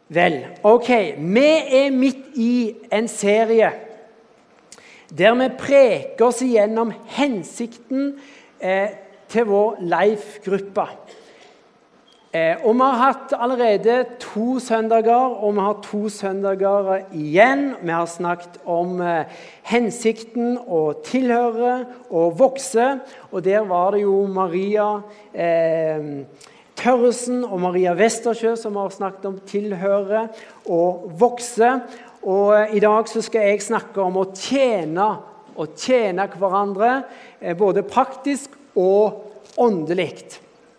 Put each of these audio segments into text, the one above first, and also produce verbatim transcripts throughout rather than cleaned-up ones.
Vel, ok, vi er midt i en serie der vi preker oss igjennom hensikten eh, til vår Life-gruppe. Eh, og vi har hatt allerede to søndager, og vi har to søndager igjen. Vi har snakket om eh, hensikten å tilhøre og vokse, og der var det jo Maria eh, Tørresen og Maria Vestersjø som har snakket om tilhøre og vokse. Og i dag så skal jeg snakke om å tjene og tjene hverandre, både praktisk og åndelig.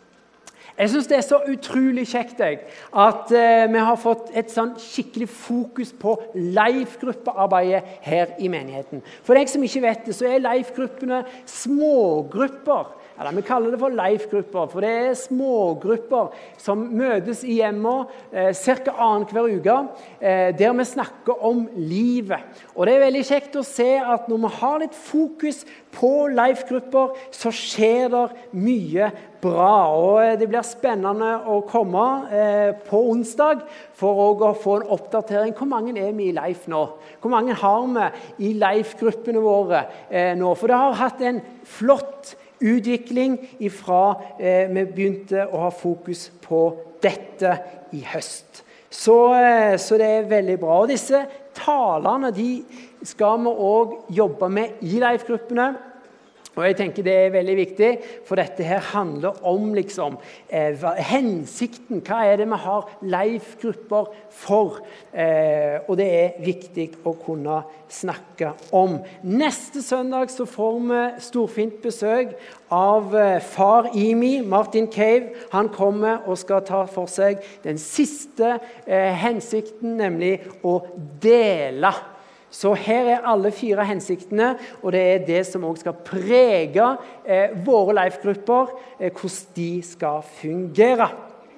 Jeg synes det er så utrolig kjekt jeg, at eh, vi har fått et sånn skikkelig fokus på life-gruppearbeidet her i menigheten. For deg som ikke vet det, så er life-gruppene smågrupper. Eller, vi kaller det for life-grupper, for det er smågrupper som møtes i hjemmet eh, cirka annen hver uke, eh, der vi snakker om livet. Og det er veldig kjekt å se at når vi har litt fokus på life-grupper, så skjer det mye bra. Og det blir spennende å komme eh, på onsdag for å få en oppdatering. Hvor mange er vi i life nå? Hvor mange har vi i life-gruppene våre eh, nå? For det har hatt en flott utvikling ifra eh, vi begynte å ha fokus på dette i høst. Så, eh, så det er veldig bra. Og disse talene de skal vi også jobbe med i life-gruppene. Og jeg tenker det er veldig viktig, for dette her handler om liksom, eh, hensikten. Hva er det vi har life-grupper for? Eh, og det er viktig å kunne snakke om. Neste søndag så får vi storfint besøk av eh, far Imi, Martin Cave. Han kommer og skal ta for seg den siste eh, hensikten, nemlig å dele. Så her er alle fire hensiktene, og det er det som også skal prege eh, våre life-grupper, eh, hvordan de skal fungere.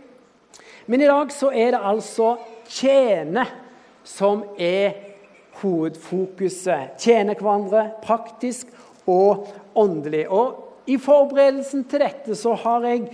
Men i dag så er det altså tjene som er hovedfokuset. Tjene hverandre praktisk og åndelig. Og i forberedelsen til dette så har jeg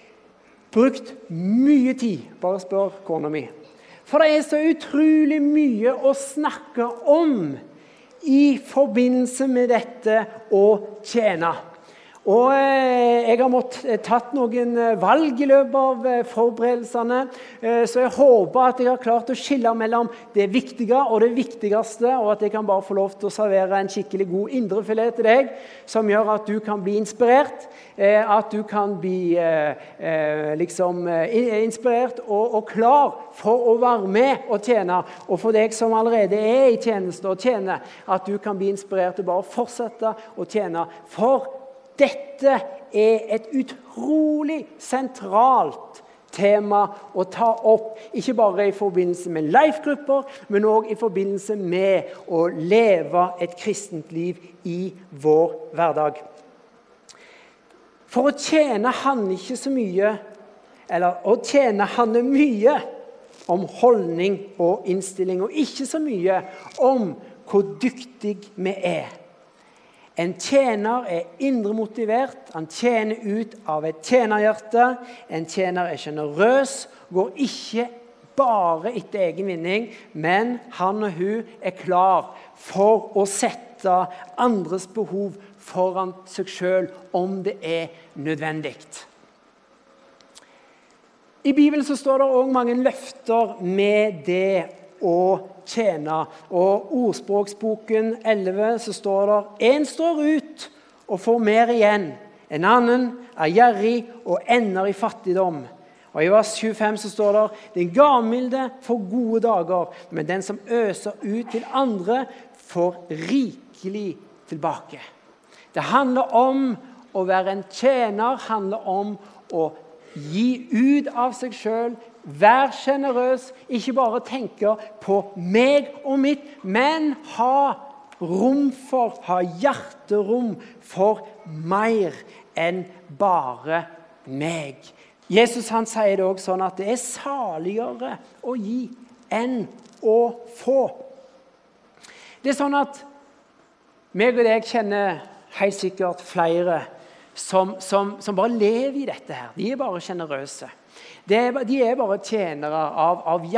brukt mye tid, bare spør kona mi. For det er så utrolig mye å snakke om i forbindelse med dette å tjene. Og eh, jeg har måttet tatt noen valg i løpet av eh, forberedelsene, eh, så jeg håper at jeg har klart å skille mellom det viktige og det viktigste, og at jeg kan bare få lov til å servere en skikkelig god indrefilet til deg, som gjør at du kan bli inspirert, eh, at du kan bli eh, eh, liksom, eh, inspirert og, og klar for å være med og tjene, og for deg som allerede er i tjeneste og tjener, at du kan bli inspirert og bare fortsette å tjene. For dette er et utrolig sentralt tema å ta opp, ikke bare i forbindelse med life-grupper, men også i forbindelse med å leve et kristent liv i vår hverdag. For å tjene handler ikke så mye, eller å tjene handler mye om holdning og innstilling, og ikke så mye om hvor dyktig vi er. En tjener er indre motivert, han tjener ut av et tjenerhjerte, en tjener er generøs, går ikke bare etter egen vinning, men han og hun er klar for å sette andres behov foran seg selv om det er nødvendig. I Bibelen så står det også mange løfter med det å tjene. Og ordspråksboken elleve så står det: en står ut og får mer igjen. En annen er gjerrig og ender i fattigdom. Og i vers tjuefem så står det: den gavmilde får gode dager, men den som øser ut til andre får rikelig tilbake. Det handler om å være en tjener, handler om å gi ut av seg selv, vær generøs, ikke bare tenke på meg og mitt, men ha rom for, ha hjerterom for mer enn bare meg. Jesus han sier det også sånn at det er saligere å gi enn å få. Det er sånn at meg og deg kjenner helt sikkert flere som, som, som bare lever i dette her. De er bare generøse. De er, de er bare tjenere av, av hjerte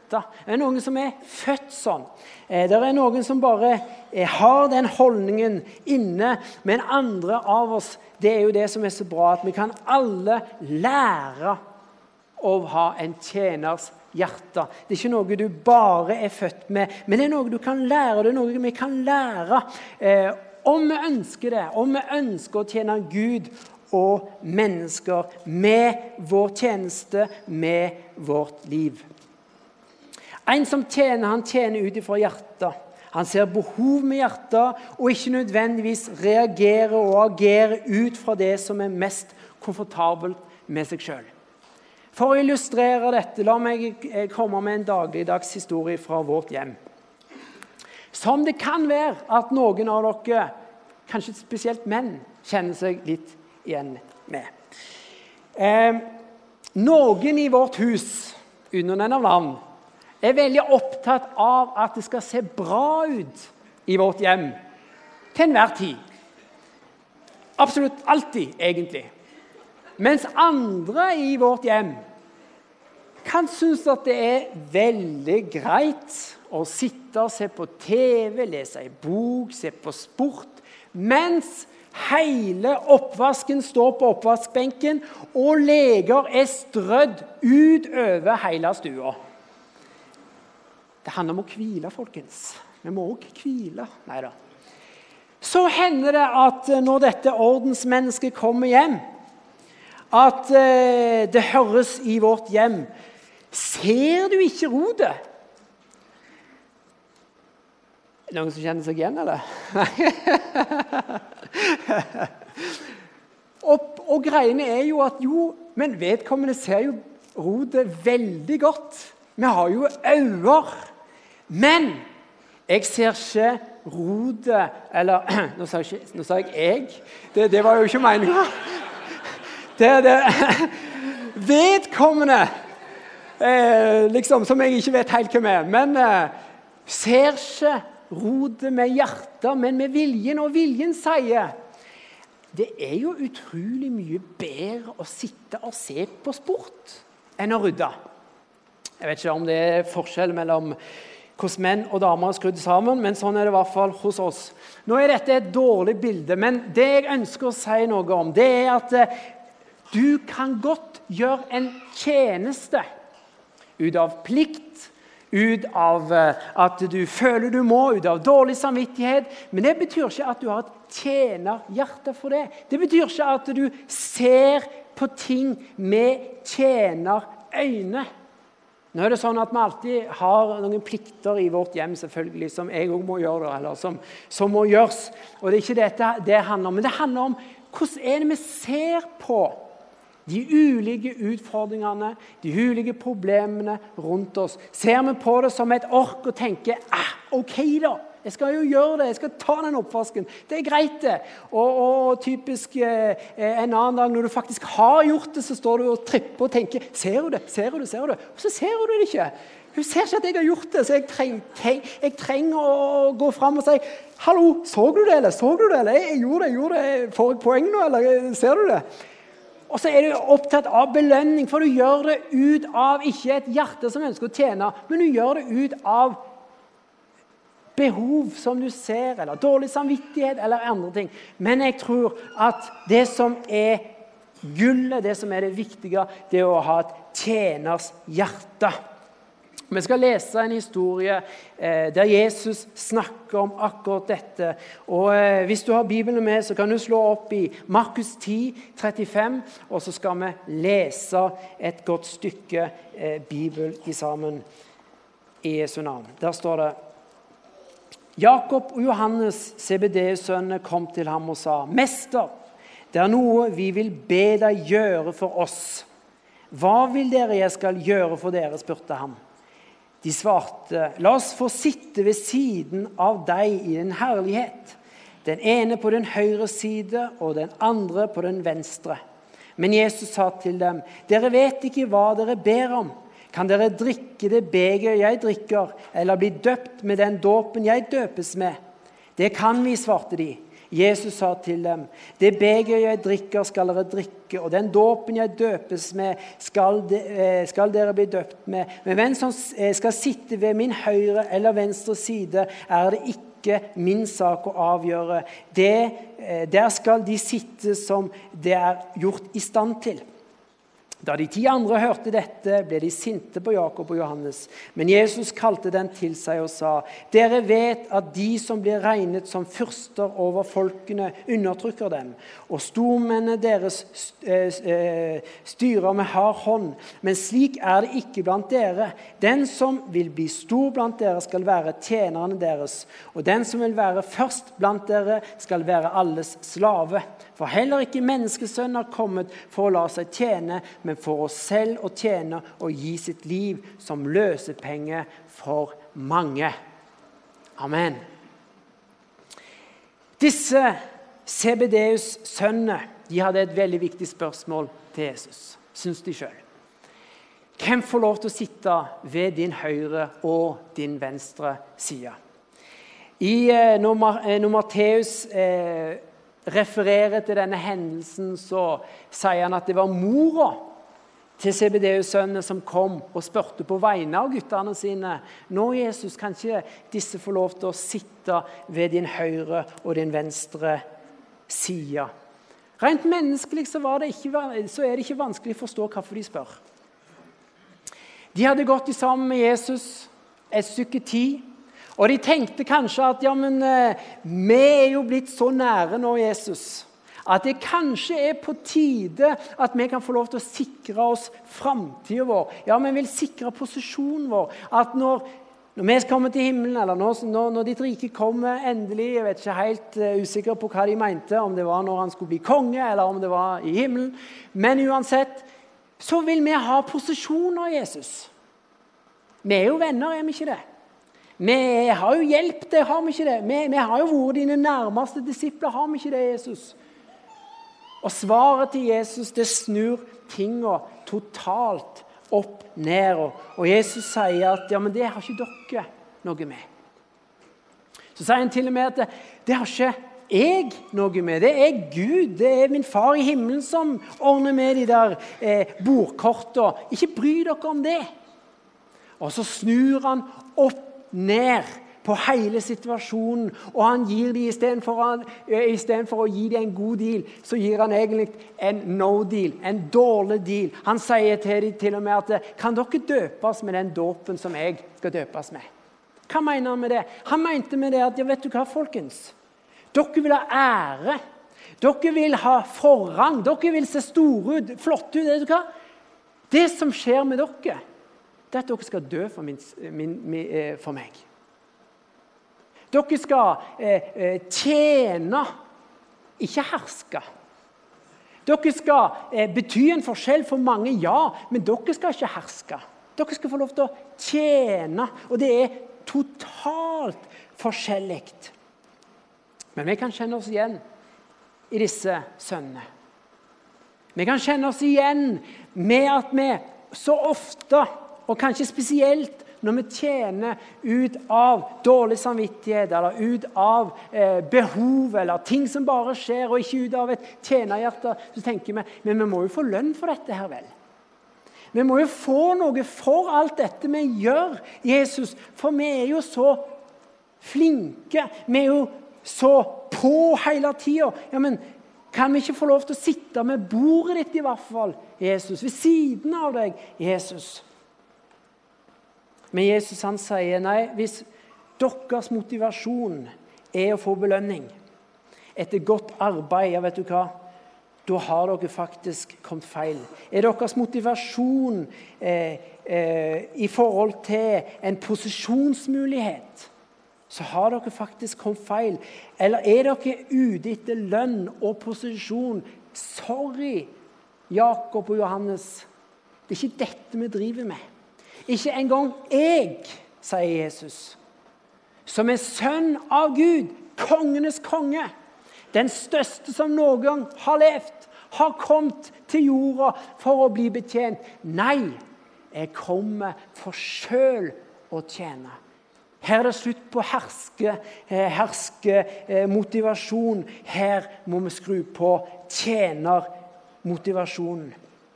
hjertet. Det er noen som er født sånn. Det er noen som bare har den holdningen inne, men andre av oss, det er jo det som er så bra, at vi kan alle lære å ha en tjeners hjerte. Det er ikke noe du bare er født med, men det er noe du kan lære, det er noe vi kan lære eh, om vi ønsker det, om vi ønsker å tjene Gud og mennesker med vår tjeneste, med vårt liv. En som tjener, han tjener ut ifra hjertet. Han ser behov med hjertet, og ikke nødvendigvis reagerer og agerer ut fra det som er mest komfortabelt med seg selv. For å illustrere dette, la meg komme med en dagligdags historie fra vårt hjem. Som det kan være at noen av dere, kanskje spesielt menn, kjenner seg litt igjen med. Eh, noen i vårt hus, under denne navn, er veldig opptatt av at det skal se bra ut i vårt hjem, til enhver tid. Absolutt alltid, egentlig. Mens andre i vårt hjem kan synes at det er veldig greit å sitte og se på T V, lese en bok, se på sport, mens hele oppvasken står på oppvaskbenken, og leger er strødd ut over hele stua. Det handler om å hvile, folkens. Vi må også hvile. Neida. Så hender det at når dette ordensmennesket kommer hjem, at eh, det høres i vårt hjem, ser du ikke rodet? Er det noen som kjenner seg igjen, eller? og, og greiene er jo at jo, men vedkommende ser jo rodet veldig godt. Vi har jo øyne, men jeg ser ikke rodet, eller, nå sa jeg, ikke, nå sa jeg jeg, det, det var jo ikke meningen. Det er det, vedkommende, eh, liksom, som jeg ikke vet helt hvem er, men eh, ser ikke rodet med hjertet, men med viljen, og viljen sier, det er jo utrolig mye bedre å sitte og se på sport enn å rydde. Jeg vet ikke om det er forskjell mellom hvordan menn og damer er skrudd sammen, men sånn er det i hvert fall hos oss. Nå er dette et dårlig bilde, men det jeg ønsker å si noe om, det er at du kan godt gjøre en tjeneste ut av plikt, ut av at du føler du må, ut av dårlig samvittighet, men det betyr ikke at du har et tjenerhjerte for det. Det betyr ikke at du ser på ting med tjenerøyne. Nå er det sånn at vi alltid har noen plikter i vårt hjem, selvfølgelig, som jeg også må gjøre, eller som, som må gjøres. Og det er ikke dette det handler om, men det handler om hvordan er det vi ser på de ulike utfordringene, de ulike problemene rundt oss. Ser vi på det som et ork og tenker, ah, ok da, jeg skal jo gjøre det, jeg skal ta den oppvasken, det er greit det. Og, og typisk eh, en annen dag når du faktisk har gjort det, så står du og tripper og tenker, ser du det, ser du det, ser du det? Og så ser du det ikke. Hun ser ikke at jeg har gjort det, så jeg, treng, treng, jeg trenger å gå frem og si, hallo, så du det, eller så du det, eller jeg gjorde det, jeg gjorde det, får jeg poeng nå, eller ser du det? Og så er du opptatt av belønning, for du gjør det ut av ikke et hjerte som ønsker å tjene, men du gjør det ut av behov som du ser, eller dårlig samvittighet, eller andre ting. Men jeg tror at det som er gullet, det som er det viktige, det er å ha et tjeners hjerte. Vi skal lese en historie eh, der Jesus snakker om akkurat dette. Og eh, hvis du har Bibelen med, så kan du slå opp i Markus ti, trettifem, og så skal vi lese et godt stykke eh, Bibel i sammen i Jesu navn. Der står det, Jakob og Johannes, Zebedeus sønner, kom til ham og sa, Mester, det er noe vi vil be deg gjøre for oss. Hva vil dere jeg skal gjøre for dere, spurte ham. De svarte, la oss få sitte ved siden av deg i din herlighet. Den ene på den høyre side, og den andre på den venstre. Men Jesus sa til dem, dere vet ikke hva dere ber om. Kan dere drikke det beger jeg drikker, eller bli døpt med den dåpen jeg døpes med? Det kan vi, svarte de. Jesus sa til dem, det beger jeg drikker skal dere drikke, og den dåpen jeg døpes med skal, de, skal dere bli døpt med. Men hvem som skal sitte ved min høyre eller venstre side, er det ikke min sak å avgjøre. Det, der skal de sitte som det er gjort i stand til. Da de ti andre hørte dette, ble de sinte på Jakob og Johannes. Men Jesus kalte dem til seg og sa, dere vet at de som blir regnet som fyrster over folkene undertrykker dem, og stormennene deres styrer med hard hånd. Men slik er det ikke blant dere. Den som vil bli stor blant dere skal være tjenerne deres, og den som vil være først blant dere skal være alles slave. For heller ikke menneskesønnen har kommet for å la seg tjene, men for oss selv å tjene og gi sitt liv som løsepenge for mange. Amen. Disse Zebedeus sønnene, de hadde et veldig viktig spørsmål til Jesus, synes de selv. Hvem får lov til å sitte ved din høyre og din venstre side? I eh, når, når Matteus eh, refererer til denne hendelsen, så sier han at det var mora til Zebedeus-sønnene som kom og spørte på vegne av guttene sine. Nå, Jesus, kan ikke disse få lov til å sitte ved din høyre og din venstre side? Rent menneskelig så, var det ikke, så er det ikke vanskelig å forstå hvorfor de spør. De hadde gått sammen med Jesus et stykke tid, og de tenkte kanskje at ja, men vi er jo blitt så nære nå, Jesus, at det kanskje er på tide at vi kan få lov til å sikre oss fremtiden vår. Ja, vi vil sikre posisjonen vår. At når, når vi kommer til himmelen, eller når, når, når ditt rike kommer endelig, jeg vet ikke helt uh, usikker på hva de mente, om det var når han skulle bli konge, eller om det var i himmelen. Men uansett, så vil vi ha posisjon av Jesus. Vi er jo venner, er vi ikke det? Vi har jo hjulpet deg, har vi ikke det? Vi, vi har jo vært dine nærmeste disipler, har vi ikke det, Jesus? Og svaret til Jesus, det snur tingene totalt opp ned. Og Jesus sier at, ja, men det har ikke dere noe med. Så sier han til og med at det, det har ikke jeg noe med. Det er Gud, det er min far i himmelen som ordner med de der eh, bordkortene. Ikke bry dere om det. Og så snur han opp ned på hele situasjonen, og han gir dem, i stedet for, han, i stedet for å gi dem en god deal, så gir han egentlig en no-deal, en dårlig deal. Han sier til dem til og med at, kan dere døpes med den dåpen som jeg skal døpes med? Hva mener han med det? Han mente med det at, ja, vet du hva, folkens? Dere vil ha ære, dere vil ha forrang, dere vil se store ut, flotte ut, vet du hva? Det som skjer med dere, det er at dere skal dø for, min, min, min, for meg. Dere skal eh, tjene, ikke herske. Dere skal eh, bety en forskjell for mange, ja, men dere skal ikke herske. Dere skal få lov til å tjene, og det er totalt forskjellig. Men vi kan kjenne oss igjen i disse sønnene. Vi kan kjenne oss igjen med at vi så ofte, og kanskje spesielt når vi tjener ut av dårlig samvittighet, eller ut av eh, behov, eller ting som bare skjer, og ikke ut av et tjenerhjerte, så tenker vi, men vi må jo få lønn for dette her vel. Vi må jo få noe for alt dette vi gjør, Jesus, for vi er jo så flinke, vi er jo så på hele tiden. Ja, men kan vi ikke få lov til å sitte med bordet ditt i hvert fall, Jesus, ved siden av deg, Jesus? Men Jesus han sier, nei, hvis deres motivasjon er å få belønning etter godt arbeid, ja, vet du hva? Da har dere faktisk kommet feil. Er deres motivasjon eh, eh, i forhold til en posisjonsmulighet, så har dere faktisk kommet feil. Eller er dere ute etter lønn og posisjon? Sorry, Jakob og Johannes. Det er ikke dette vi driver med. Ikke engang jeg, sier Jesus, som er sønn av Gud, kongenes konge, den største som noen gang har levd, har kommet til jorda for å bli betjent. Nei, jeg kommer for selv å tjene. Her er det slutt på herske, herske motivasjon. Her må vi skru på tjenermotivasjonen.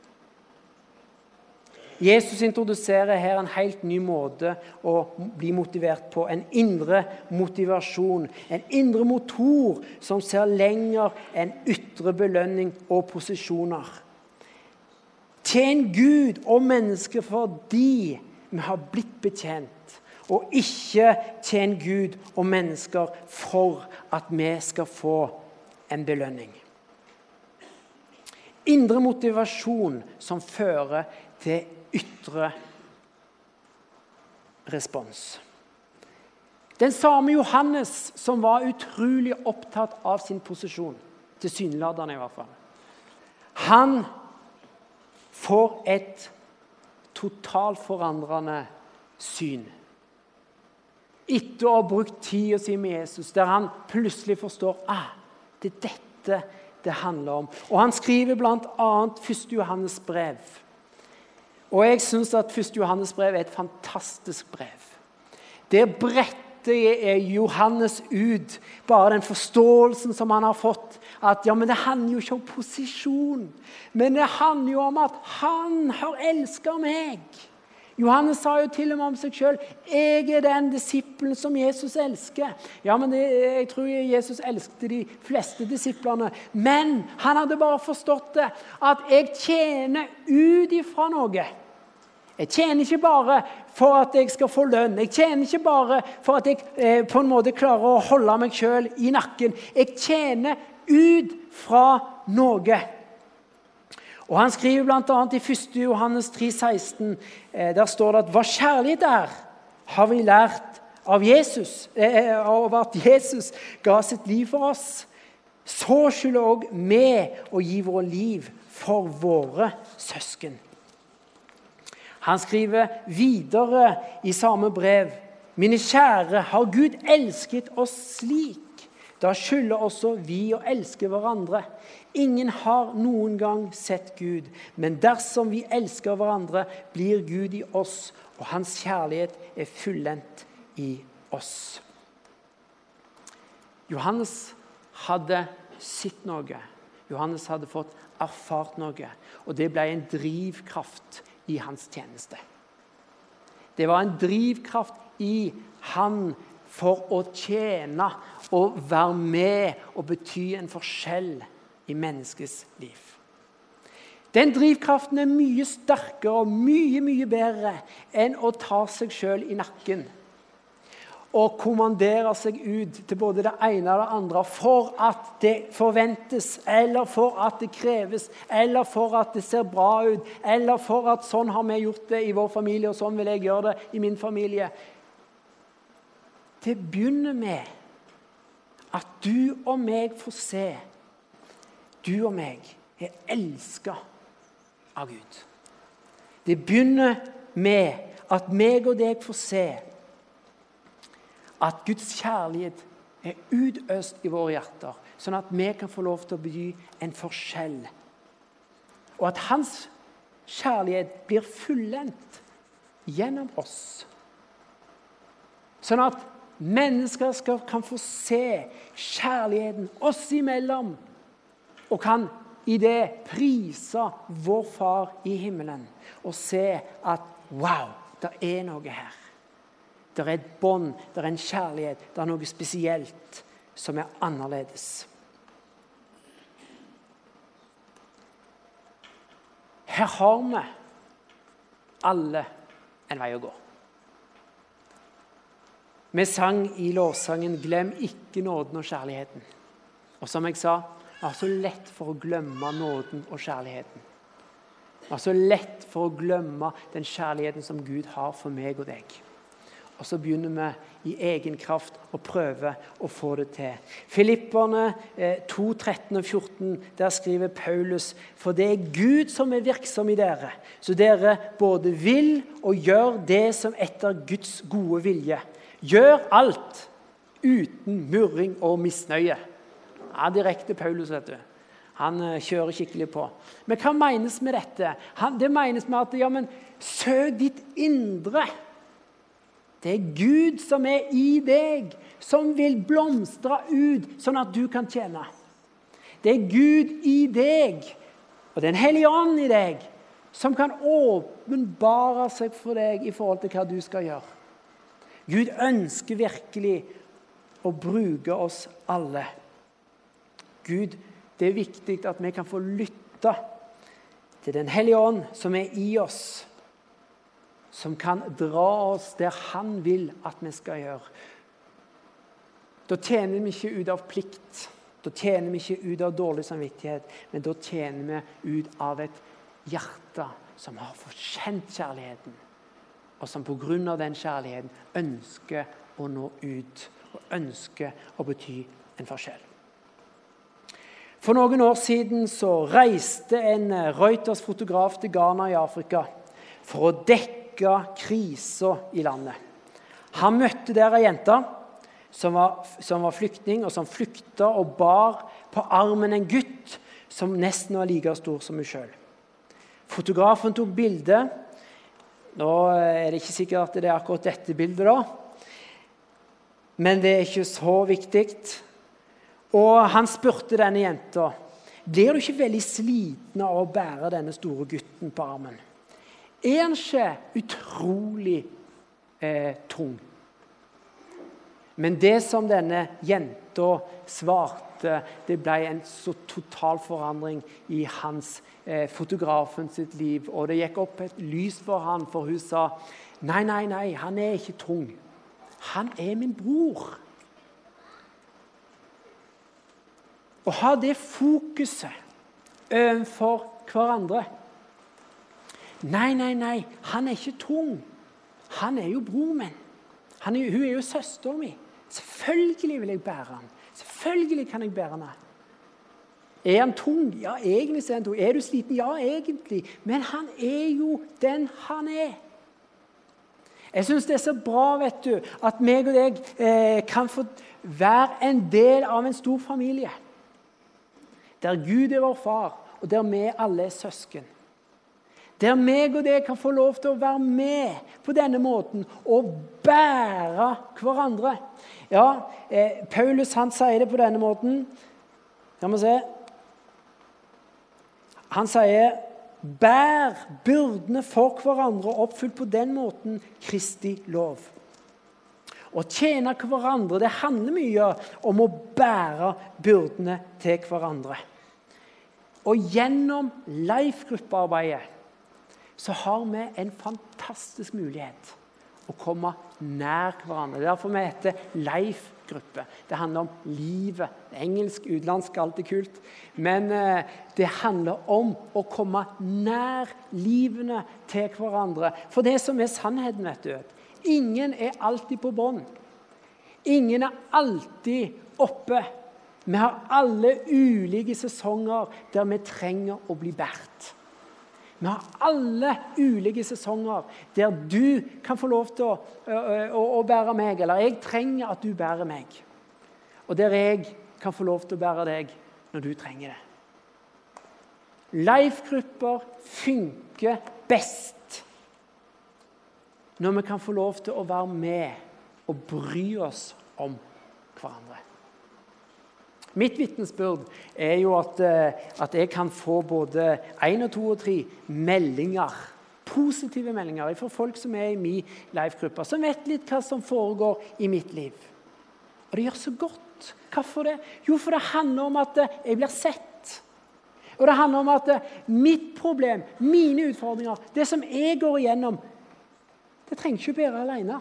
Jesus introduserer her en helt ny måte å bli motivert på. En indre motivasjon. En indre motor som ser lenger enn ytre belønning og posisjoner. Tjen Gud og mennesker fordi vi har blitt betjent. Og ikke tjen Gud og mennesker for at vi skal få en belønning. Indre motivasjon som fører til ytre respons. Den samme Johannes som var utrolig opptatt av sin posisjon, tilsynelatende i hvert fall. Han får et totalt forandrende syn. Etter å ha brukt tid sin med Jesus, der han plutselig forstår ah, det er dette det handler om. Og han skriver blant annet første Johannes brev. Og jeg synes at første Johannes brev er et fantastisk brev. Det bretter Johannes ut, bare den forståelsen som han har fått, at ja, men det handler jo ikke om posisjon, men det handler jo om at han har elsket meg. Johannes sa jo til og med om seg selv, jeg er den disippelen som Jesus elsker. Ja, men det, jeg tror Jesus elsket de fleste disiplene, men han hadde bare forstått det, at jeg tjener ut ifra noe. Jeg tjener ikke bare for at jeg skal få lønn. Jeg tjener ikke bare for at jeg eh, på en måte klarer å holde meg selv i nakken. Jeg tjener ut fra noe. Og han skriver blant annet i første Johannes tre seksten, eh, der står det at hva kjærlighet er, har vi lært av Jesus, eh, av at Jesus ga sitt liv for oss. Så skylder også vi å gi våre liv for våre søsken. Han skriver videre i samme brev, mine kjære, har Gud elsket oss slik? Da skylder også vi å elske hverandre. Ingen har noen gang sett Gud, men dersom vi elsker hverandre, blir Gud i oss, og hans kjærlighet er fullendt i oss. Johannes hadde sett noe. Johannes hadde fått erfart noe, og det ble en drivkraft i hans tjeneste. Det var en drivkraft i han for å tjene og være med og bety en forskjell i menneskets liv. Den drivkraften er mye sterkere og mye, mye bedre enn å ta seg selv i nakken og kommandere seg ut til både det ene og det andre for at det forventes, eller for at det kreves, eller for at det ser bra ut, eller for at sånn har vi gjort det i vår familie, og sånn vil jeg gjøre det i min familie. Det begynner med at du og meg får se, du og meg er elsket av Gud. Det begynner med at meg og deg får se at Guds kjærlighet er utøst i våre hjerter, sånn at vi kan få lov til å bety en forskjell. Og at hans kjærlighet blir fullendt gjennom oss. Sånn at mennesker skal, kan få se kjærligheten oss imellom, og kan i det prise vår far i himmelen, og se at wow, det er noe her. Det er et bånd, det er en kjærlighet, det er noe spesielt som er annerledes. Her har vi alle en vei å gå. Vi sang i lovsangen, glem ikke nåden og kjærligheten. Og som jeg sa, det er så lett for å glemme nåden og kjærligheten. Det er så lett for å glemme den kjærligheten som Gud har for meg og deg. Og så begynner vi i egen kraft å prøve å få det til. Filipperne to, tretten og fjorten, der skriver Paulus, for det er Gud som er virksom i dere, så dere både vil og gjør det som etter Guds gode vilje. Gjør alt uten murring og misnøye. Ja, direkte Paulus, vet du. Han kjører skikkelig på. Men hva menes med dette? Han, det menes med at, ja, men søk ditt indre. Det er Gud som er i deg, som vil blomstre ut, sånn at du kan tjene. Det er Gud i deg, og det er en hellig ånd i deg, som kan åpenbare seg for deg i forhold til hva du skal gjøre. Gud ønsker virkelig å bruke oss alle. Gud, det er viktig at vi kan få lytte til den hellige ånd som er i oss, som kan dra oss der han vil at vi skal gjøre. Da tjener vi ikke ut av plikt, da tjener vi ikke ut av dårlig samvittighet, men da tjener vi ut av et hjerte som har fortjent kjærligheten, og som på grunn av den kjærligheten ønsker å nå ut, og ønsker å bety en forskjell. For noen år siden så reiste en Reuters-fotograf til Ghana i Afrika for å dekke kriser i landet. Han møtte der en jente som var, som var flyktning, og som flykta og bar på armen en gutt som nesten var like stor som hun selv. Fotografen tok bilde. Nå er det ikke sikkert at det er akkurat dette bildet da, men det er ikke så viktig. Og han spurte denne jenta, blir du ikke veldig sliten av å bære denne store gutten på armen? Er han ikke utrolig eh, tung? Men det som denne jenta svarte, det ble en så total forandring i hans eh, fotografen sitt liv. Og det gikk opp et lys for han, for hun sa, nei, nei, nei, han er ikke tung. Han er min bror. Å ha det fokuset overfor hverandre. Nei, nei, nei, han er ikke tung. Han er jo bror min. Han er, hun er jo søster min. Selvfølgelig vil jeg bære han. Selvfølgelig kan jeg bære han. Er han tung? Ja, egentlig er han tung. Er du sliten? Ja, egentlig. Men han er jo den han er. Jeg synes det er så bra, vet du, at meg og deg eh, kan få være en del av en stor familie. Der Gud er vår far, og der vi alle er søsken. Der meg og deg kan få lov til å være med på denne måten og bære hverandre. Ja, eh, Paulus han sier det på denne måten. Kan vi se? Han sier, bær byrdene for hverandre og oppfyll på den måten Kristi lov. Å tjene hverandre, det handler mye om å bære byrdene til hverandre. Og gjennom life-gruppearbeidet så har vi en fantastisk mulighet å komme nær hverandre. Det er derfor vi heter life-gruppe. Det handler om livet. Engelsk, utenlandsk, alt er kult. Men eh, det handler om å komme nær livene til hverandre. For det som er sannheten, vet du, ingen er alltid på bånd. Ingen er alltid oppe. Vi har alle ulike sesonger der vi trenger å bli båret. Vi har alle ulike sesonger der du kan få lov til å, å, å bære meg, eller jeg trenger at du bærer meg. Og der jeg kan få lov til å bære deg når du trenger det. Life-grupper funker best når vi kan få lov til å være med og bry oss om hverandre. Mitt vitnesbyrd er jo at, at jeg kan få både en og to og tre meldinger, positive meldinger fra folk som er i min live-gruppe, som vet litt hva som foregår i mitt liv. Og det gjør så godt. Hvorfor det? Jo, for det handler om at jeg blir sett. Og det handler om at mitt problem, mine utfordringer, det som jeg går igjennom, det trenger ikke å bære alene.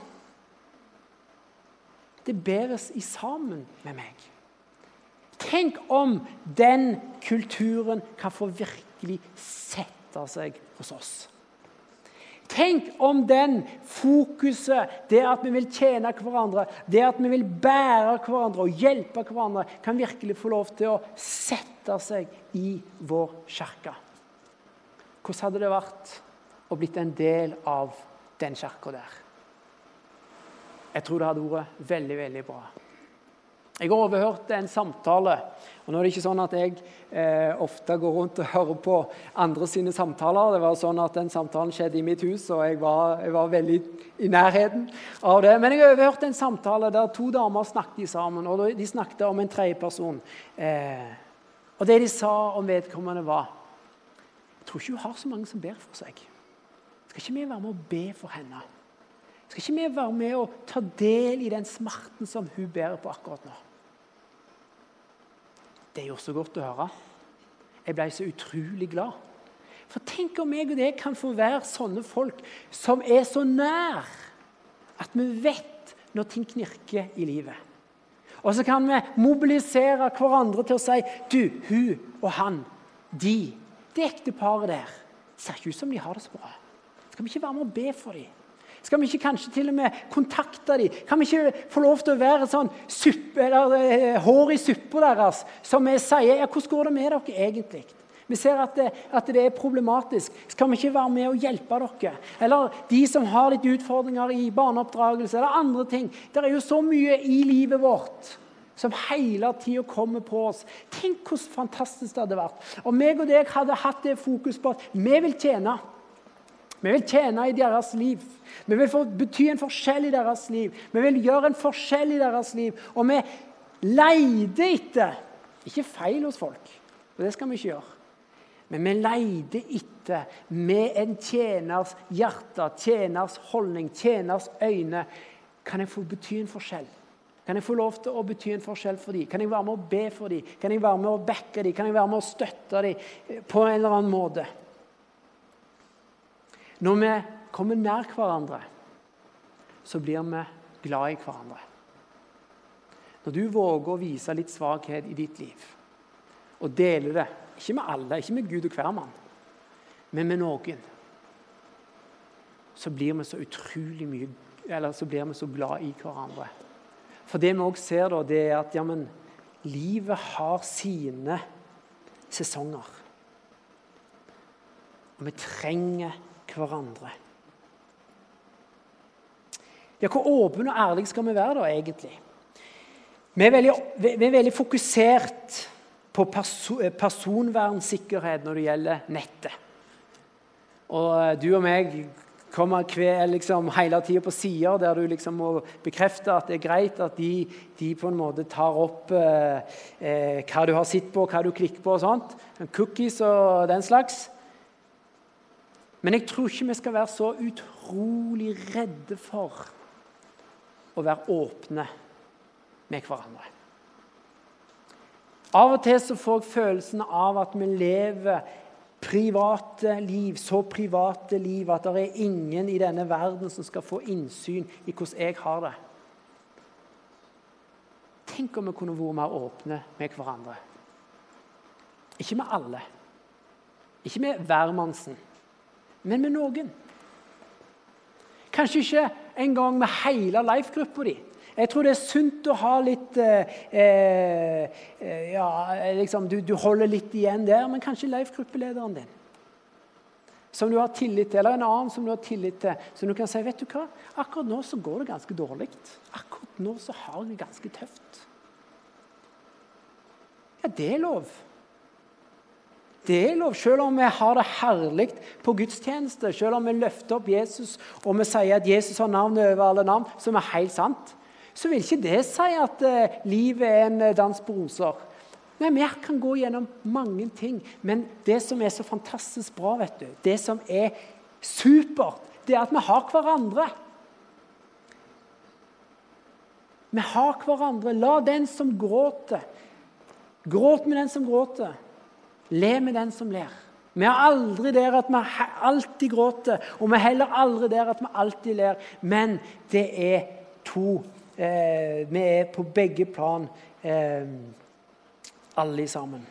Det bæres i sammen med meg. Tenk om den kulturen kan få virkelig sette seg hos oss. Tenk om den fokuset, det at vi vil tjene hverandre, det at vi vil bære hverandre og hjelpe hverandre, kan virkelig få lov til å sette seg i vår kirke. Hvordan hadde det vært å blitt en del av den kirken der? Jeg tror det hadde vært veldig, veldig bra. Jeg har overhørt en samtale, og nå er det ikke sånn at jeg eh, ofte går rundt og hører på andre sine samtaler. Det var sånn at den samtalen skjedde i mitt hus, og jeg var, jeg var veldig i nærheten av det. Men jeg har overhørt en samtale der to damer snakket sammen, og de snakket om en tredje person. Eh, og det de sa om vedkommende var, jeg tror ikke hun har så mange som ber for seg. Skal ikke vi være med å be for henne? Skal ikke vi være med å ta del i den smerten som hun bærer på akkurat nå? Det gjorde så godt å høre. Jeg ble så utrolig glad. For tenk om jeg og det kan få være sånne folk som er så nær at vi vet når ting knirker i livet. Og så kan vi mobilisere hverandre til å si, du, hun og han, de, det ekteparet der, ser ikke ut som de har det så bra. Skal vi ikke være med å be for dem? Skal vi ikke kanskje til og med kontakte dem? Kan vi ikke få lov til å være sånn suppe, eller eh, hår i suppa deres, som vi sier, ja, hvordan går det med dere egentlig? Vi ser at det, at det er problematisk. Skal vi ikke være med og hjelpe dere? Eller de som har litt utfordringer i barneoppdragelse, eller andre ting. Det er jo så mye i livet vårt som hele tiden kommer på oss. Tenk hvor fantastisk det hadde vært. Og meg og deg hadde hatt det fokus på at vi vil tjene. Vi vil tjene i deres liv. Vi vil få bety en forskjell i deres liv. Vi vil gjøre en forskjell i deres liv. Og vi leider etter, ikke feil hos folk, for det skal vi ikke gjøre. Men vi leider etter med en tjeners hjerte, tjeners holdning, tjeners øyne. Kan jeg få bety en forskjell? Kan jeg få lov til å bety en forskjell for dem? Kan jeg være med å be for dem? Kan jeg være med å backe dem? Kan jeg være med å støtte dem på en eller annen måte? Når vi kommer nær hverandre, så blir vi glad i hverandre. Når du våger å vise litt svakhet i ditt liv, og dele det, ikke med alle, ikke med Gud og hver mann, men med noen, så blir vi så utrolig mye, eller så blir vi så glad i hverandre. For det vi også ser da, det er at ja, men, livet har sine sesonger. Og vi trenger hverandre. Ja, hvor åpen og ærlig skal vi være da, egentlig? Vi er veldig, vi er veldig fokusert på perso personvernsikkerhet når det gjelder nettet. Og du og meg kommer hver, liksom, hele tiden på sider der du liksom må bekrefte at det er greit at de, de på en måte tar opp eh, eh, hva du har sett på, hva du klikker på og sånt. Cookies og den slags. Men jeg tror ikke vi skal være så utrolig redde for å være åpne med hverandre. Av og til så får jeg følelsen av at vi lever private liv, så private liv at det er ingen i denne verden som skal få innsyn i hvordan jeg har det. Tenk om vi kunne vært mer åpne med hverandre. Ikke med alle. Ikke med hvermannsen. Men med noen. Kanskje ikke en gang med hele life-gruppa di. Jeg tror det er sunt å ha litt, eh, eh, ja, liksom, du, du holder litt igjen der, men kanskje life-gruppelederen din, som du har tillit til, eller en annen som du har tillit til, så du kan si, vet du hva, akkurat nå så går det ganske dårlig. Akkurat nå så har jeg det ganske tøft. Ja, det er lov. Det er lov, selv om vi har det herlig på gudstjeneste, selv om vi løfter opp Jesus, og vi sier at Jesus har navn over alle navn, som er helt sant, så vil ikke det si at uh, livet er en dans på roser. Nei, vi kan gå gjennom mange ting, men det som er så fantastisk bra, vet du, det som er supert, det er at vi har hverandre. Vi har hverandre. La den som gråter, gråt med den som gråter. Le med den som ler. Vi er aldri der at vi alltid gråter, og vi er heller aldri der at vi alltid ler. Men det er to. Eh, vi er på begge plan, eh, alle sammen.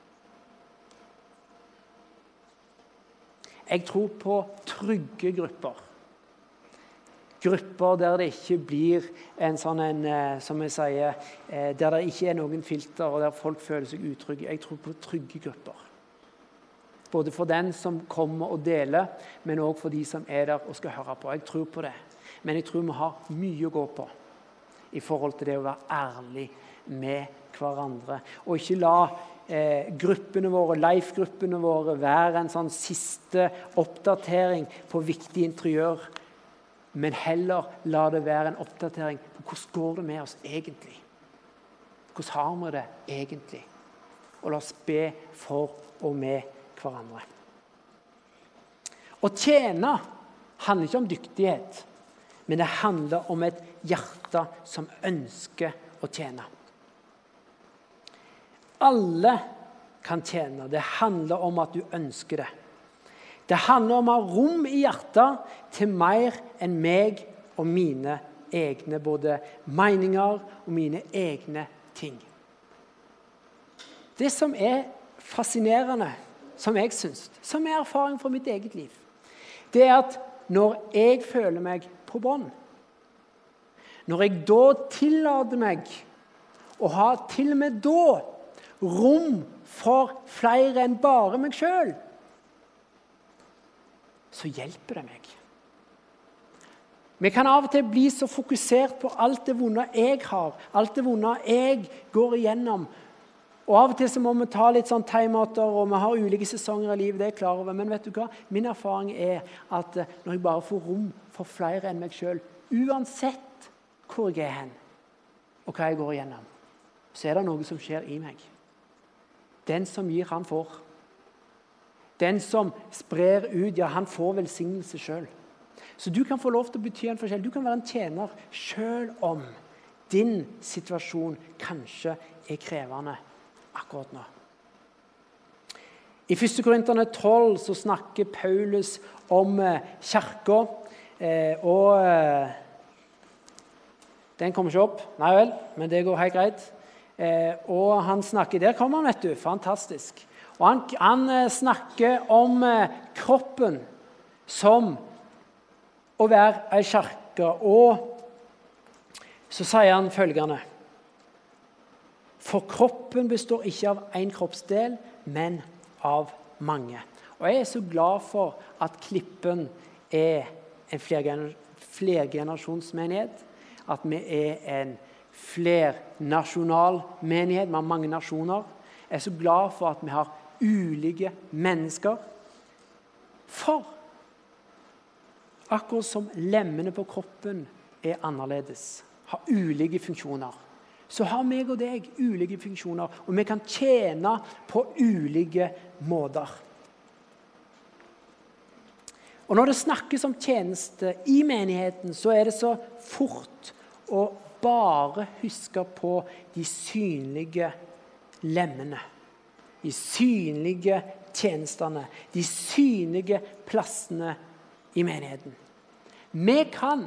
Jeg tror på trygge grupper. Grupper der det ikke blir en sånn, en, som jeg sier, der det ikke er noen filter, og der folk føler seg utrygge. Jeg tror på trygge grupper. Både for den som kommer og deler, men også for de som er der og skal høre på. Jeg tror på det. Men jeg tror vi har mye å gå på i forhold til det å være ærlig med hverandre. Og ikke la eh, gruppene våre, life-gruppene våre være en sånn siste oppdatering på viktig interiør, men heller la det være en oppdatering på hvordan går det med oss egentlig. Hvordan har vi det egentlig? Og la oss be for og med hverandre. Å tjene handler ikke om dyktighet, men det handler om et hjerte som ønsker å tjene. Alle kan tjene. Det handler om at du ønsker det. Det handler om å ha rom i hjertet til mer enn meg og mine egne både meninger og mine egne ting. Det som er fascinerende, som jeg synes, som er erfaring fra mitt eget liv, det er at når jeg føler meg på bånd, når jeg da tillater meg å ha til og med da rom for flere enn bare meg selv, så hjelper det meg. Vi kan av og til bli så fokusert på alt det vonde jeg har, alt det vonde jeg går igjennom. Og av og til så må vi ta litt sånn timeouter, og vi har ulike sesonger i livet, det er jeg klar over. Men vet du hva? Min erfaring er at når jeg bare får rom for flere enn meg selv, uansett hvor jeg er hen, og hva jeg går igjennom, så er det noe som skjer i meg. Den som gir, han får. Den som sprer ut, ja, han får velsignelse selv. Så du kan få lov til å bety en forskjell. Du kan være en tjener selv om din situasjon kanskje er krevende akkurat nå. I første Korinterne tolv så snakker Paulus om eh, kirka, eh, og eh, den kommer ikke opp. Nei vel, men det går helt greit. Eh, og han snakker, der kommer han, vet du, fantastisk. Og han, han eh, snakker om eh, kroppen som å være en kirke, og så sier han følgende: for kroppen består ikke av en kroppsdel, men av mange. Og jeg er så glad for at Klippen er en flergenerasjonsmenighet, at vi er en flernasjonal menighet, vi har mange nasjoner. Jeg er så glad for at vi har ulike mennesker. For akkurat som lemmene på kroppen er annerledes, har ulike funksjoner, så har meg og deg ulike funksjoner, og vi kan tjene på ulike måter. Og når det snakkes om tjeneste i menigheten, så er det så fort å bare huske på de synlige lemmene, de synlige tjenestene, de synlige plassene i menigheten. Vi kan,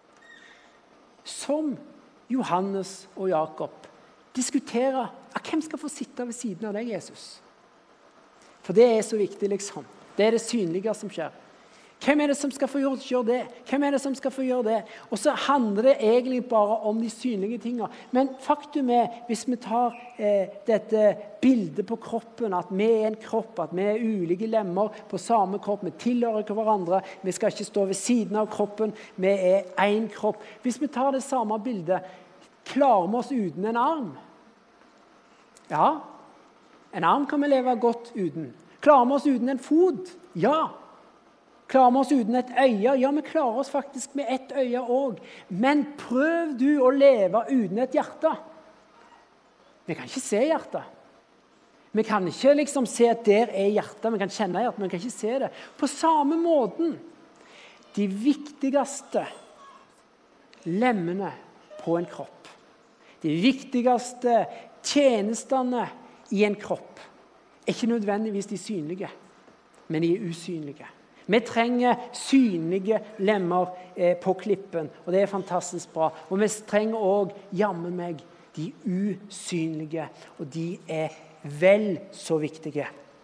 som Johannes og Jakob, diskutere hvem skal få sitte ved siden av deg, Jesus. For det er så viktig, liksom. Det er det synlige som skjer. Hvem er det som skal få gjøre, gjøre det? Hvem er det som skal få gjøre det? Og så handler det egentlig bare om de synlige tingene. Men faktum er, hvis vi tar eh, dette bildet på kroppen, at vi er en kropp, at vi er ulike lemmer på samme kropp, vi tilhører hverandre, vi skal ikke stå ved siden av kroppen, vi er en kropp. Hvis vi tar det samme bildet, klarer vi oss uten en arm? Ja, en arm kan vi leve godt uten. Klarer vi oss uten en fot? Ja. Klarer vi oss uten et øye? Ja, vi klarer oss faktisk med ett øye også. Men prøv du å leve uten et hjerte. Vi kan ikke se hjertet. Vi kan ikke liksom se at der er hjertet. Vi kan kjenne hjertet, men vi kan ikke se det. På samme måten, de viktigste lemmene på en kropp, de viktigste tjenestene i en kropp, er ikke nødvendigvis de synlige, men de er usynlige. Vi trenger synlige lemmer eh, på Klippen, og det er fantastisk bra. Og vi trenger også, jammen meg, de usynlige, og de er vel så viktige.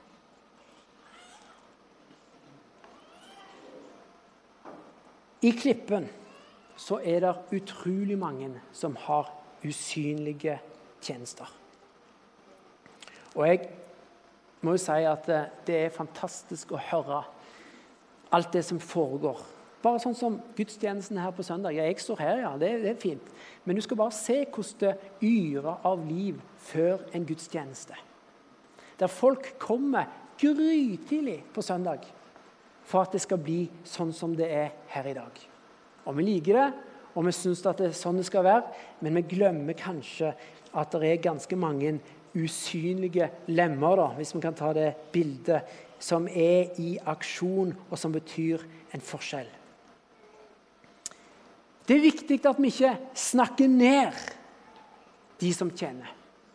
I Klippen så er det utrolig mange som har usynlige tjenester. Og jeg må jo si at det er fantastisk å høre alt det som foregår bare sånn som gudstjenesten her på søndag. Ja, jeg står her, ja, det, det er fint. Men du skal bare se hvordan det yrer av liv før en gudstjeneste. Der folk kommer grytidlig på søndag for at det skal bli sånn som det er her i dag. Og vi liker det, og vi synes at det er sånn det skal være, men vi glemmer kanskje at det er ganske mange usynlige lemmer, da, hvis vi kan ta det bildet, som er i aksjon og som betyr en forskjell. Det er viktig at vi ikke snakker ned de som tjener.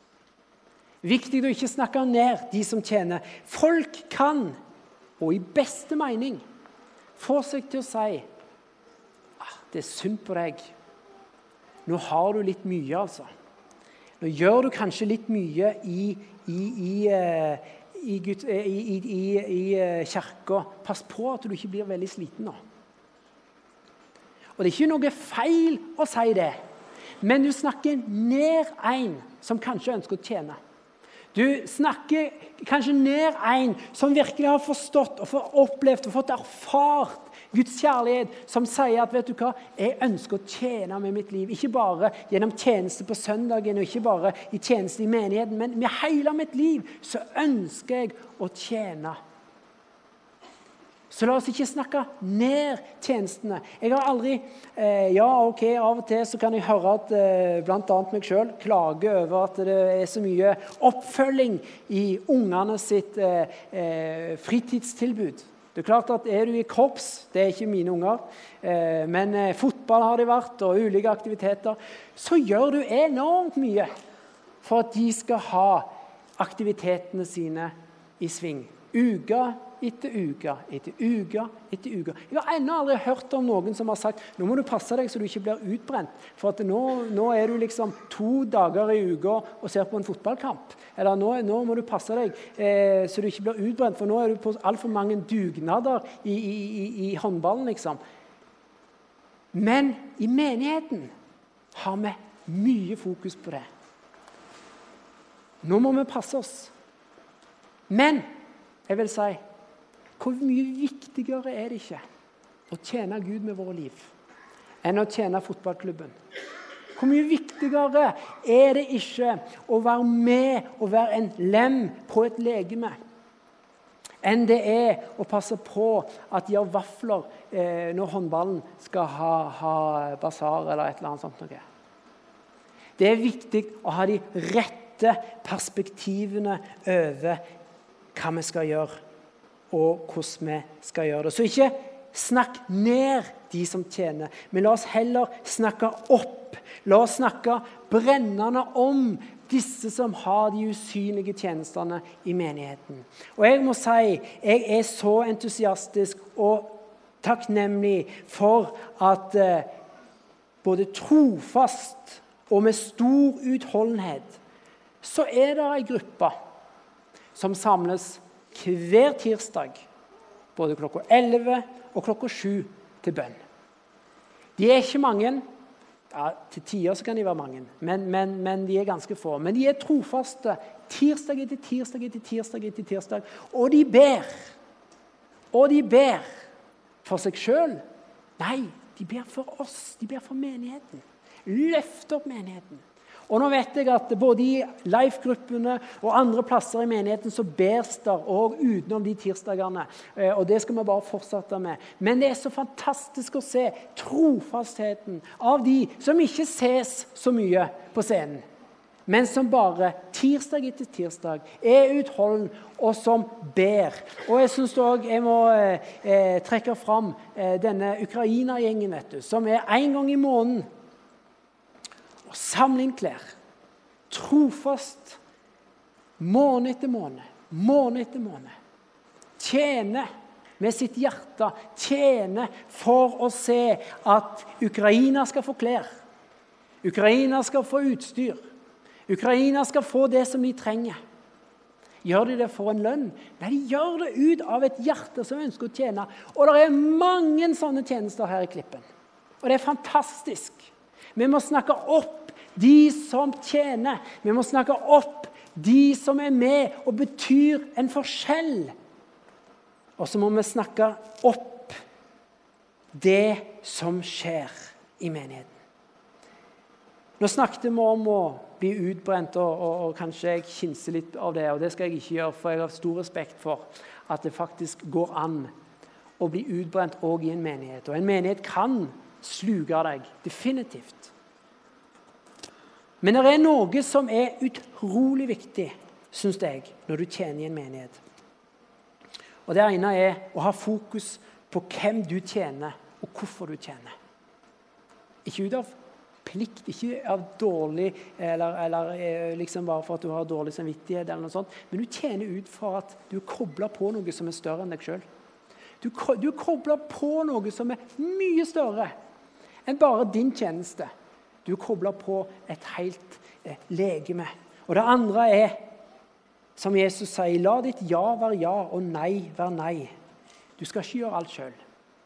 Viktig å ikke snakke ned de som tjener. Folk kan, og i beste mening, få seg til å si ah, det er synd på deg. Nå har du litt mye, altså. Nå gjør du kanskje litt mye i, i, i, i, Gud, i, i, i, i kirka. Pass på at du ikke blir veldig sliten nå. Og det er ikke noe feil å si det, men du snakker ned en som kanskje ønsker å tjene. Du snakker kanskje ned en som virkelig har forstått og opplevd og fått erfart Guds kjærlighet, som sier at, vet du hva, jeg ønsker å tjene med mitt liv. Ikke bare gjennom tjeneste på søndagen, og ikke bare i tjeneste i menigheten, men med hele mitt liv så ønsker jeg å tjene. Så la oss ikke snakke ned tjenestene. Jeg har aldri, eh, ja ok, av og til så kan jeg høre at eh, blant annet meg selv klage over at det er så mye oppfølging i ungene sitt eh, eh, fritidstilbud. Det er klart at er du i korps, det er ikke mine unger, eh, men eh, fotball har det vært og ulike aktiviteter, så gjør du enormt mye for at de skal ha aktivitetene sine i sving. Uka etter uka, etter uka, etter uka. Jeg har ennå aldri hørt om noen som har sagt, nå må du passe deg så du ikke blir utbrent, for at nå, nå er du liksom to dager i uka og ser på en fotballkamp. Eller nå, nå må du passe deg eh, så du ikke blir utbrent, for nå er du på alt for mange dugnader i, i, i, i håndballen, liksom. Men i menigheten har vi mye fokus på det. Nå må vi passe oss. Men, jeg vil si, hvor mye viktigere er det ikke å tjene Gud med våre liv enn å tjene fotballklubben? Hvor mye viktigere er det ikke å være med og være en lem på et legeme enn det er å passe på at de har vafler eh, når håndballen skal ha, ha basar eller et eller annet sånt noe. Det er viktig å ha de rette perspektivene over hva vi skal gjøre og hvordan vi skal gjøre det. Så ikke snakk ned de som tjener, men la oss heller snakke opp. La oss snakke brennende om disse som har de usynlige tjenestene i menigheten. Og jeg må si, jeg er så entusiastisk og takknemlig for at eh, både trofast og med stor utholdenhet, så er det en gruppe som samles hver tirsdag, både klokka elleve og klokka sju til bønn. De er ikke mange, ja, til tider så kan de være mange, men, men, men de er ganske få. Men de er trofaste tirsdag etter tirsdag etter tirsdag etter tirsdag, og de ber. Og de ber for seg selv. Nei, de ber for oss, de ber for menigheten. Løft opp menigheten. Og nå vet jeg at både i life-gruppene og andre plasser i menigheten så bers der og utenom de tirsdagene. Og det skal vi bare fortsette med. Men det er så fantastisk å se trofastheten av de som ikke ses så mye på scenen, men som bare tirsdag etter tirsdag er utholden og som ber. Og jeg synes også jeg må eh, trekke fram eh, denne Ukraina-gjengen, vet du, som er en gang i måneden og samle inn klær, trofast, måned etter måned, måned etter måned, tjene med sitt hjerte, tjene for å se at Ukraina skal få klær, Ukraina skal få utstyr, Ukraina skal få det som de trenger. Gjør de det for en lønn? Nei, de gjør det ut av et hjerte som ønsker å tjene. Og det er mange sånne tjenester her i Klippen. Og det er fantastisk. Vi må snakke opp de som tjener. Vi må snakke opp de som er med og betyr en forskjell. Og så må vi snakke opp det som skjer i menigheten. Nå snakket vi om å bli utbrent, og, og, og kanskje jeg kinser litt av det, og det skal jeg ikke gjøre, for jeg har stor respekt for at det faktisk går an å bli utbrent også i en menighet. Og en menighet kan sluke deg, definitivt. Men det er noe som er utrolig viktig, synes jeg, når du tjener i en menighet. Og det ene er å ha fokus på hvem du tjener, og hvorfor du tjener. Ikke ut av plikt, ikke av dårlig, eller, eller liksom bare for at du har dårlig samvittighet, eller noe sånt, men du tjener ut for at du er koblet på noe som er større enn deg selv. Du, du er koblet på noe som er mye større enn bare din tjeneste. Du er koblet på et helt eh, legeme. Og det andre er, som Jesus sier, la ditt ja være ja, og nei være nei. Du skal ikke gjøre alt selv.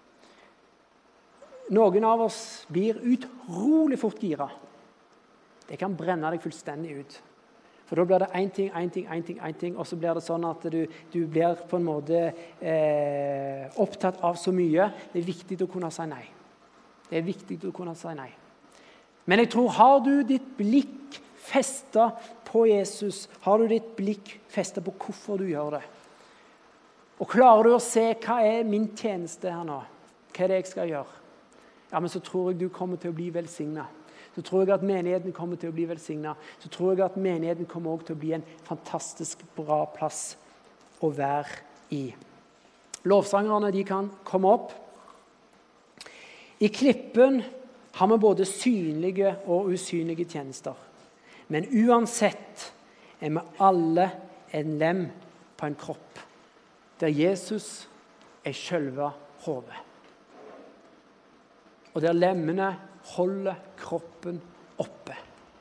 Noen av oss blir utrolig fort gira. Det kan brenne deg fullstendig ut. For da blir det en ting, en ting, en ting, en ting, og så blir det sånn at du, du blir på en måte eh, opptatt av så mye. Det er viktig å kunne si nei. Det er viktig å kunne si nei. Men jeg tror, har du ditt blikk festet på Jesus, har du ditt blikk festet på hvorfor du gjør det, og klarer du å se hva er min tjeneste her nå, hva er det jeg skal gjøre, ja, men så tror jeg du kommer til å bli velsignet. Så tror jeg at menigheten kommer til å bli velsignet. Så tror jeg at menigheten kommer også til å bli en fantastisk bra plass å være i. Lovsangerne, de kan komme opp. I Klippen har vi både synlige og usynlige tjenester. Men uansett er vi alle en lem på en kropp, der Jesus er selve hodet. Og der lemmene holder kroppen oppe.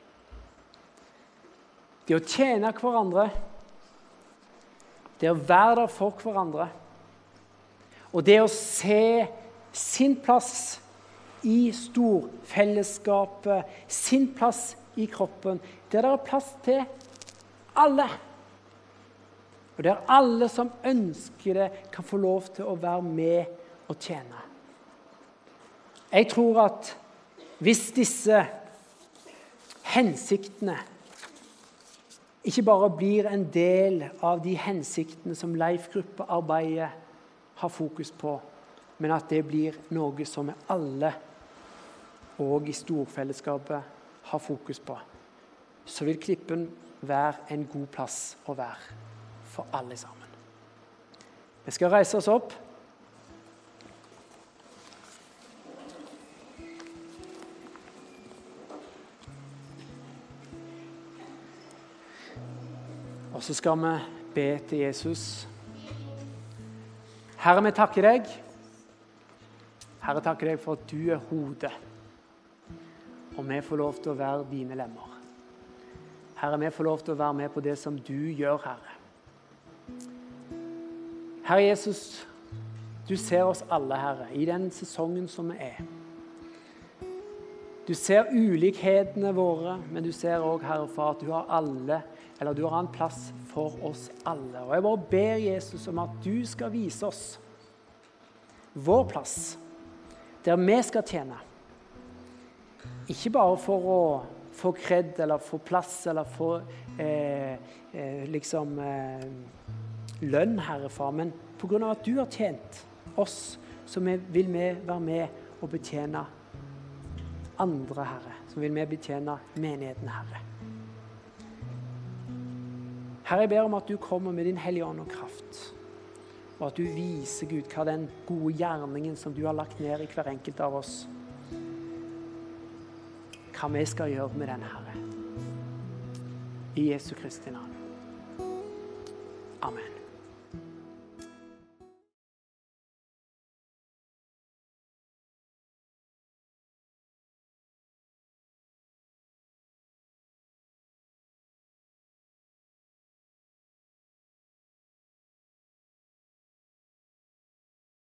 Det å tjene hverandre, det å være der for hverandre, og det å se sin plass i storfellesskapet, sin plass i kroppen, der det er plass til alle. Og der alle som ønsker det, kan få lov til å være med og tjene. Jeg tror at hvis disse hensiktene ikke bare blir en del av de hensiktene som Leif-gruppearbeidet har fokus på, men at det blir noe som vi alle og i storfellesskapet har fokus på, så vil Klippen være en god plass å være for alle sammen. Vi skal reise oss opp. Og så skal vi be til Jesus. Herre, vi takker deg. Herre, takker deg for at du er hodet. Og vi får lov til å være dine lemmer. Herre, vi får lov til å være med på det som du gjør, Herre. Herre Jesus, du ser oss alle, Herre, i den sesongen som vi er. Du ser ulikhetene våre, men du ser også, Herre, for at du har alle, eller du har en plass for oss alle. Og jeg bare ber Jesus om at du skal vise oss vår plass, der vi skal tjene. Ikke bare for å få kred, eller få plass, eller få eh, eh, liksom eh, lønn, Herre far, men på grunn av at du har tjent oss, så vil vi være med og betjene andre, Herre, så vil vi betjene menigheten, Herre. Herre, jeg ber om at du kommer med din hellige ånd og kraft, og at du viser, Gud, hva den gode gjerningen som du har lagt ned i hver enkelt av oss, hva vi skal gjøre med den, Herre. I Jesu Kristi navn. Amen.